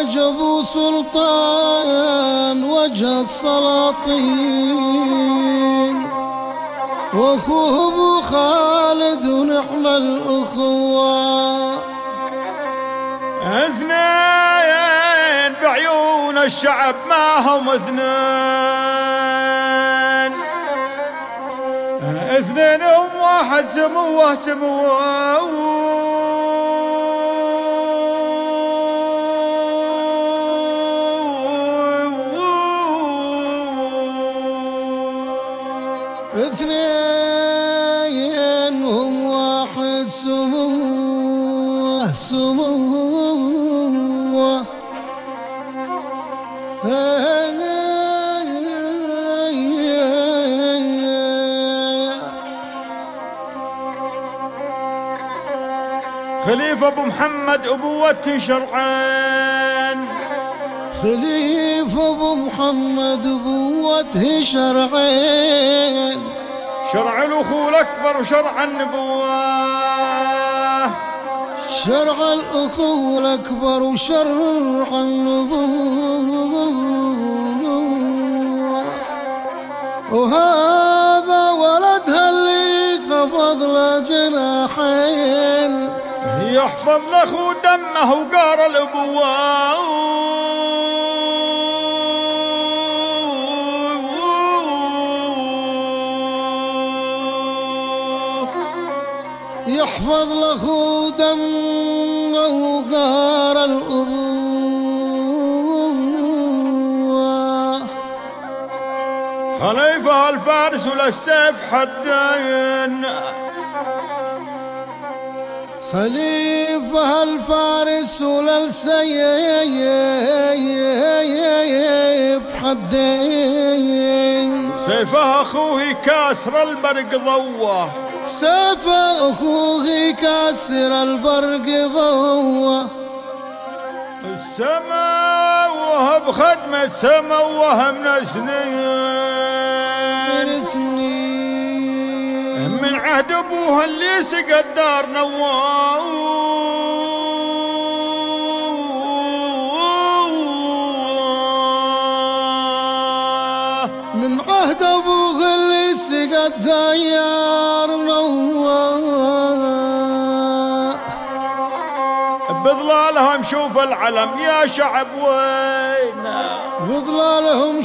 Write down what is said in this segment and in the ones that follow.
جابوا سلطان وجه السلاطين، واخوه ابو خالد ونعم الاخوة. اثنين بعيون الشعب ما هم اثنين، اثنين هم واحد سموه سموه. اثنين هم واحد سموه سموه. خليفة ابو محمد ابوته شرعين، خليفة ابو محمد ابوته شرعين، شرع الاخو الاكبر وشرع النبوة، شرع الاخو الاكبر وشرع النبوة. وهذا ولدها اللي خفض له جناحين، يحفظ لاخو دمه وقار الابوة. يحفظ لاخو دمه وقار الابوة. خليفة الفارس وللسيف حدين، خليفة الفارس وللسيف حدين، سيفه اخوه كاسر البرق ضوه، سيف اخوه كاسر البرق ضوه. السما وهب خدمة سما وهم سنين، من عهد ابوها اللي سقى الدار نواه. من عهد ابوها اللي سقى الدار نواه. بظلالهم شوف العلم يا شعب وين، بظلالهم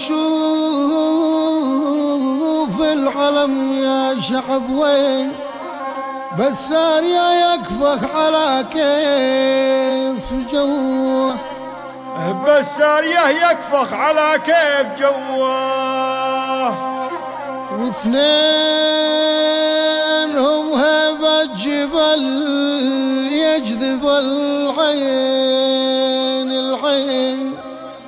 شوف العلم يا شعب وين. بسارية يكفخ على كيف جوه، بسارية يكفخ على كيف جوه. واثنين هم هيبة جبل يجذب العين، العين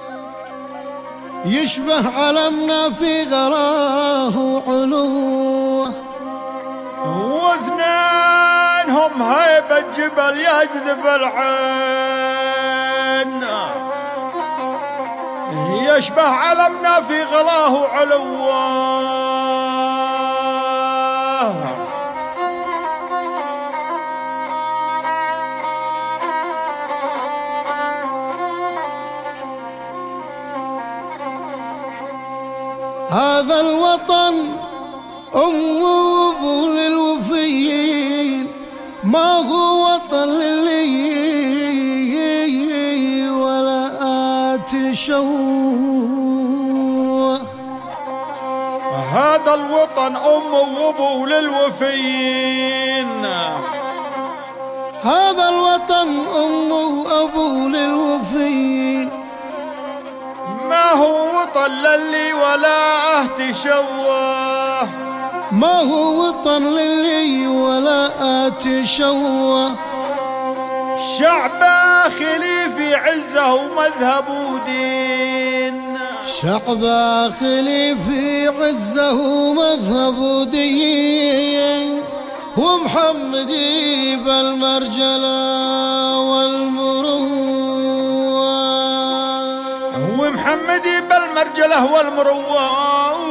يشبه علمنا في غراه وعلوه. واثنين هم هيبة جبل يجذب العين، يشبه علمنا في غلاه وعلوه. هذا الوطن أم وأبو للوفيين، ما هو وطن للي ولا آتشوه. هذا الوطن أم وأبو للوفيين، هذا الوطن أم وأبو للوفيين، ما هو وطن للي ولا تشوه، ما هو وطن للي ولا آتشوه. شعب خليفي عزه ومذهب ودين، شعب خليفي عزه ومذهب ودين. ومحمدي بالمرجلة والمروة، ومحمدي بالمرجلة والمروة.